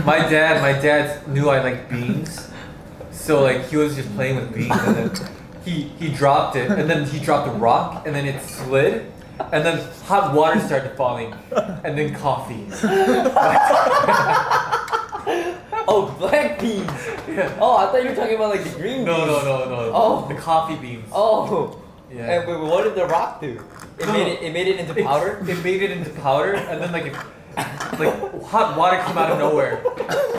my dad knew I liked beans, so like he was just playing with beans, and then he dropped it, and then he dropped a rock, and then it slid, and then hot water started falling, and then coffee. Oh, black beans. Yeah. Oh, I thought you were talking about like the green No, beans. no. Oh. The coffee beans. Oh. Yeah. And wait, what did the rock do? It No, made it into powder. It made it into powder, and then like hot water came out of nowhere.